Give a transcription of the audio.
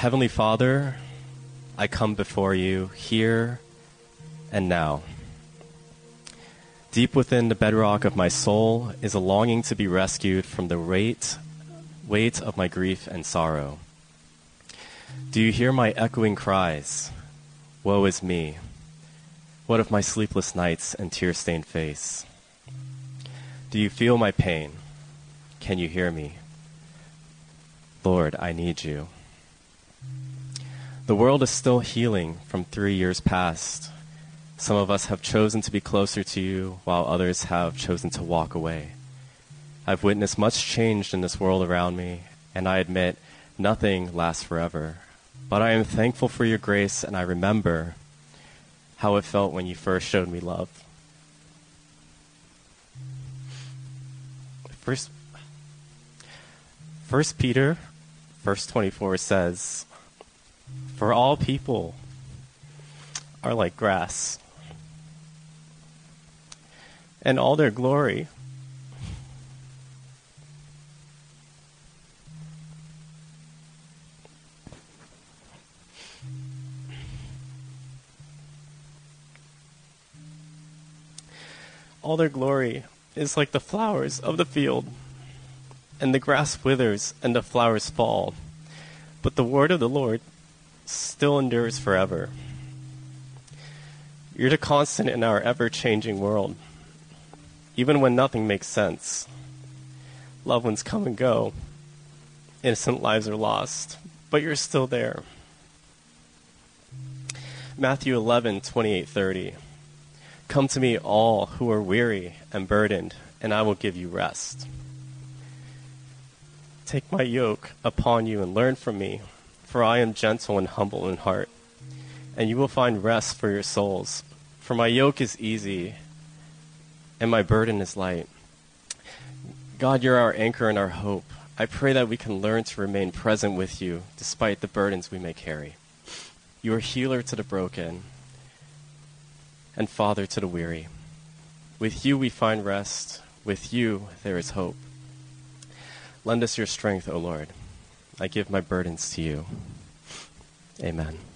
Heavenly Father, I come before you here and now. Deep within the bedrock of my soul is a longing to be rescued from the weight of my grief and sorrow. Do you hear my echoing cries? Woe is me. What of my sleepless nights and tear-stained face? Do you feel my pain? Can you hear me? Lord, I need you. The world is still healing from 3 years past. Some of us have chosen to be closer to you, while others have chosen to walk away. I've witnessed much change in this world around me, and I admit nothing lasts forever. But I am thankful for your grace, and I remember how it felt when you first showed me love. First Peter, verse 24 says, "For all people are like grass, and all their glory is like the flowers of the field, and the grass withers and the flowers fall, but the word of the Lord still endures forever." You're the constant in our ever-changing world. Even when nothing makes sense, loved ones come and go, innocent lives are lost, but you're still there. Matthew 11:28-30. "Come to me, all who are weary and burdened, and I will give you rest. Take my yoke upon you and learn from me, for I am gentle and humble in heart, and you will find rest for your souls. For my yoke is easy, and my burden is light." God, you're our anchor and our hope. I pray that we can learn to remain present with you despite the burdens we may carry. You are healer to the broken and Father to the weary. With you we find rest. With you there is hope. Lend us your strength, O Lord. I give my burdens to you. Amen.